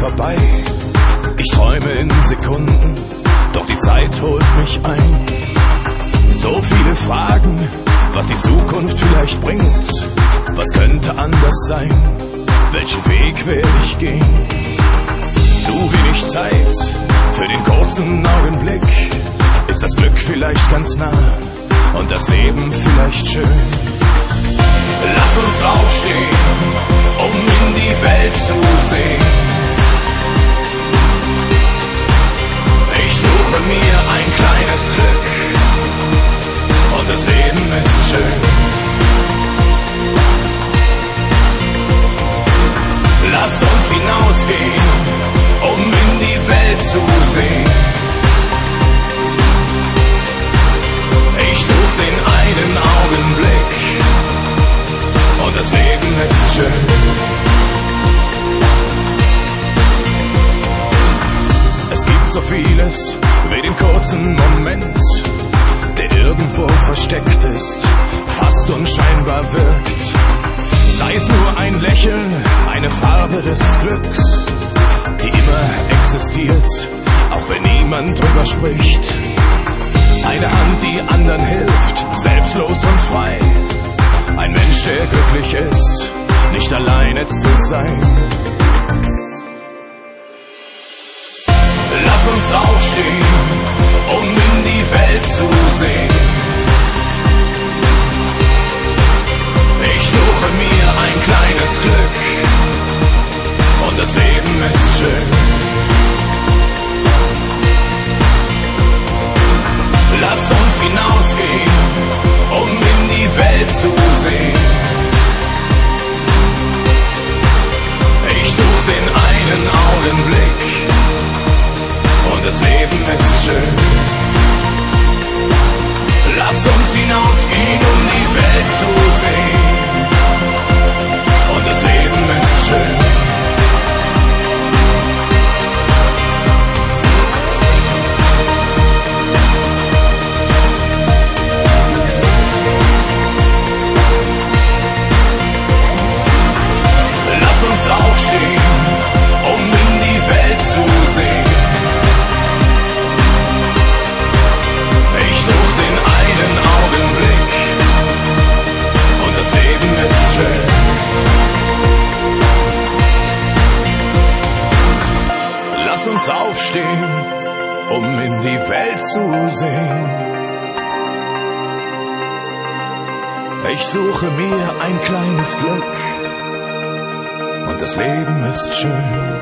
vorbei. Ich träume in Sekunden, doch die Zeit holt mich ein. So viele Fragen, was die Zukunft vielleicht bringt. Was könnte anders sein? Welchen Weg werde ich gehen? Zu wenig Zeit für den kurzen Augenblick. Ist das Glück vielleicht ganz nah und das Leben vielleicht schön? Lass uns aufstehen, um in die Welt zu sehen. Ich suche mir ein kleines Glück und das Leben ist schön. Lass uns hinausgehen, um in die Welt zu sehen. Ich such den einen Augenblick und das Leben ist schön. Es gibt so vieles wie den kurzen Moment, der irgendwo versteckt ist, fast unscheinbar wirkt. Sei es nur ein Lächeln, eine Farbe des Glücks, die immer existiert, auch wenn niemand drüber spricht. Eine Hand, die anderen hilft, selbstlos und frei. Ein Mensch, der glücklich ist, nicht alleine zu sein. Lass uns aufstehen, um in die Welt zu sehen. Ich suche mir ein kleines Glück und das Leben ist schön. Lass uns hinausgehen, um in die Welt zu sehen. Ich such den einen Augenblick und das Leben ist schön. Lass uns hinausgehen, um die Welt zu sehen. Und das Leben ist schön. Lass uns aufstehen, um in die Welt zu sehen. Ich such den einen Augenblick und das Leben ist schön. Lass uns aufstehen, um in die Welt zu sehen. Ich suche mir ein kleines Glück und das Leben ist schön.